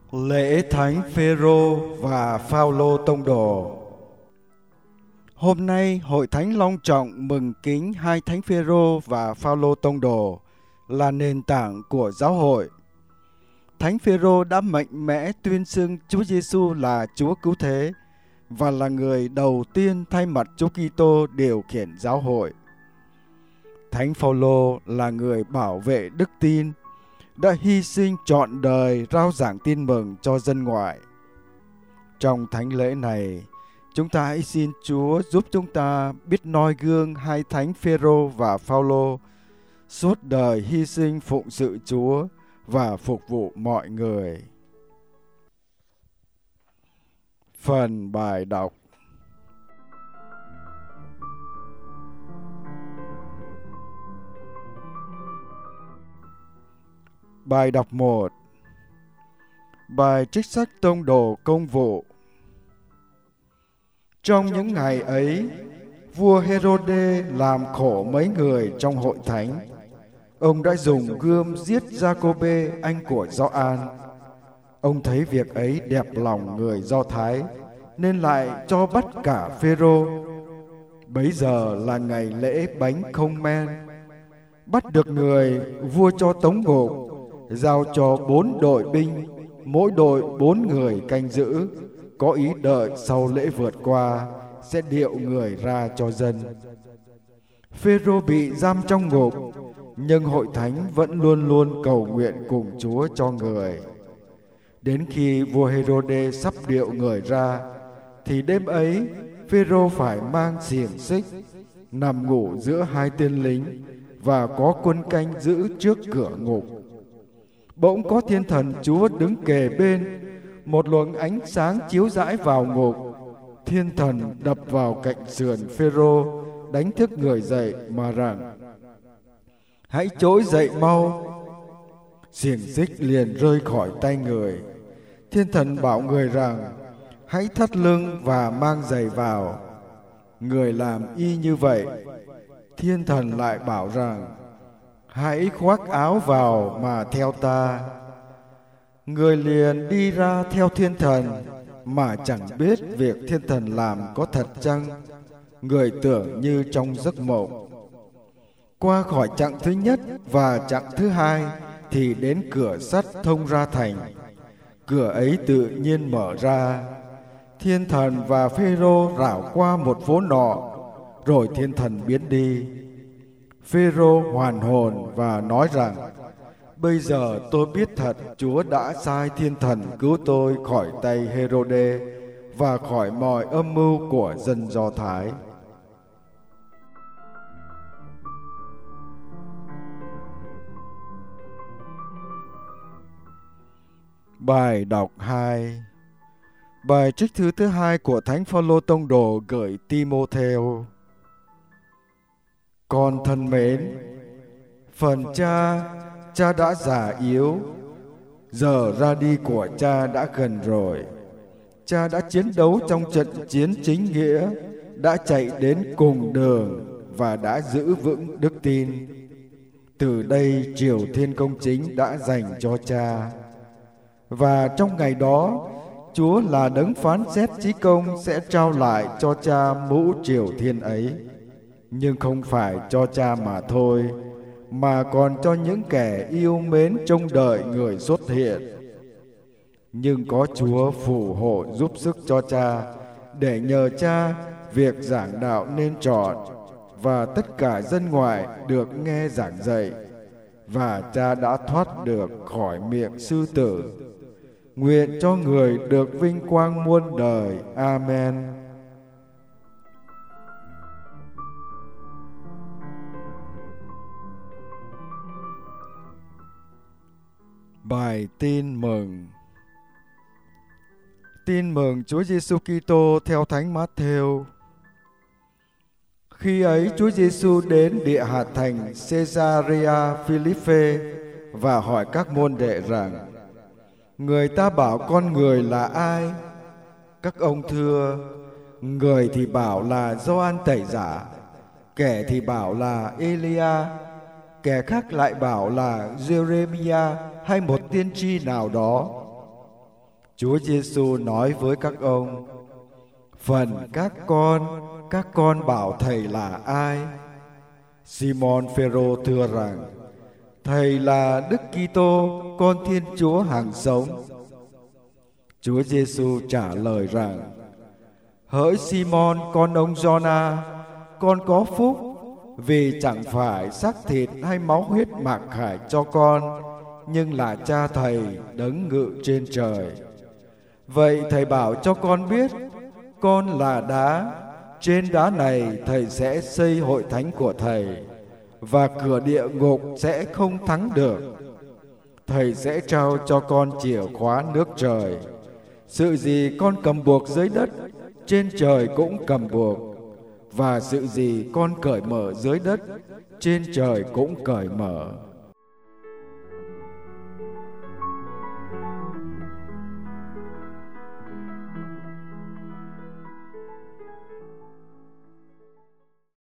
Lễ Thánh Phêrô và Phao-lô tông đồ. Hôm nay, Hội Thánh long trọng mừng kính hai Thánh Phêrô và Phao-lô tông đồ là nền tảng của giáo hội. Thánh Phêrô đã mạnh mẽ tuyên xưng Chúa Giêsu là Chúa cứu thế và là người đầu tiên thay mặt Chúa Kitô điều khiển giáo hội. Thánh Phao-lô là người bảo vệ đức tin, đã hy sinh trọn đời rao giảng tin mừng cho dân ngoại. Trong thánh lễ này, chúng ta hãy xin Chúa giúp chúng ta biết noi gương hai Thánh Phêrô và Phao-lô suốt đời hy sinh phụng sự Chúa và phục vụ mọi người. Phần bài đọc. Bài đọc 1. Bài trích sách tông đồ công vụ. Trong những ngày ấy, vua Hê-rô-đê làm khổ mấy người trong hội thánh. Ông đã dùng gươm giết Gia-cô-bê, anh của Gio-an. Ông thấy việc ấy đẹp lòng người Do Thái, nên lại cho bắt cả Phêrô. Bấy giờ là ngày lễ bánh không men. Bắt được người, vua cho tống ngục, giao cho 4 đội binh, mỗi đội 4 người canh giữ, có ý đợi sau lễ vượt qua sẽ điệu người ra cho dân. Phêrô bị giam trong ngục, nhưng hội thánh vẫn luôn luôn cầu nguyện cùng Chúa cho người. Đến khi vua Hê-rô-đê sắp điệu người ra, thì đêm ấy Phêrô phải mang xiềng xích, nằm ngủ giữa hai tên lính và có quân canh giữ trước cửa ngục. Bỗng có thiên thần Chúa đứng kề bên, một luồng ánh sáng chiếu rãi vào ngục. Thiên thần đập vào cạnh sườn Phêrô, đánh thức người dậy mà rằng: "Hãy trỗi dậy mau!" Xiềng xích liền rơi khỏi tay người. Thiên thần bảo người rằng: "Hãy thắt lưng và mang giày vào." Người làm y như vậy. Thiên thần lại bảo rằng: "Hãy khoác áo vào mà theo ta." Người liền đi ra theo thiên thần, mà chẳng biết việc thiên thần làm có thật chăng. Người tưởng như trong giấc mộng. Qua khỏi chặng thứ nhất và chặng thứ hai thì đến cửa sắt thông ra thành. Cửa ấy tự nhiên mở ra. Thiên thần và Phêrô rảo qua một phố nọ, rồi thiên thần biến đi. Phêrô hoàn hồn và nói rằng: "Bây giờ tôi biết thật Chúa đã sai thiên thần cứu tôi khỏi tay Hê-rô-đê và khỏi mọi âm mưu của dân Do Thái." Bài đọc 2. Bài trích thư thứ 2 của Thánh Phao-lô tông đồ gửi Ti-mô-thêu. Con thân mến, phần cha đã già yếu, giờ ra đi của cha đã gần rồi. Cha đã chiến đấu trong trận chiến chính nghĩa, đã chạy đến cùng đường và đã giữ vững đức tin. Từ đây triều thiên công chính đã dành cho cha. Và trong ngày đó, Chúa là đấng phán xét chí công sẽ trao lại cho cha mũ triều thiên ấy. Nhưng không phải cho cha mà thôi, mà còn cho những kẻ yêu mến trông đợi người xuất hiện. Nhưng có Chúa phù hộ giúp sức cho cha, để nhờ cha việc giảng đạo nên trọn, và tất cả dân ngoại được nghe giảng dạy. Và cha đã thoát được khỏi miệng sư tử. Nguyện cho người được vinh quang muôn đời. Amen. Bài tin mừng. Tin mừng Chúa Giêsu Kitô theo Thánh Mát-thêu. Khi ấy Chúa Giêsu đến địa hạt thành Caesarea Philippe và hỏi các môn đệ rằng: "Người ta bảo con người là ai?" Các ông thưa: "Người thì bảo là Gioan Tẩy Giả, kẻ thì bảo là Elia, kẻ khác lại bảo là Giê-rê-mi-a hay một tiên tri nào đó." Chúa Giêsu nói với các ông: phần các con bảo thầy là ai? Simon Phêrô thưa rằng: thầy là Đức Kitô, con Thiên Chúa hàng sống. Chúa Giêsu trả lời rằng: hỡi Simon con ông Giôna, con có phúc, vì chẳng phải xác thịt hay máu huyết mạc khải cho con, nhưng là Cha thầy đấng ngự trên trời. Vậy thầy bảo cho con biết, con là đá, trên đá này thầy sẽ xây hội thánh của thầy, và cửa địa ngục sẽ không thắng được. Thầy sẽ trao cho con chìa khóa nước trời. Sự gì con cầm buộc dưới đất, trên trời cũng cầm buộc, và sự gì con cởi mở dưới đất, trên trời cũng cởi mở.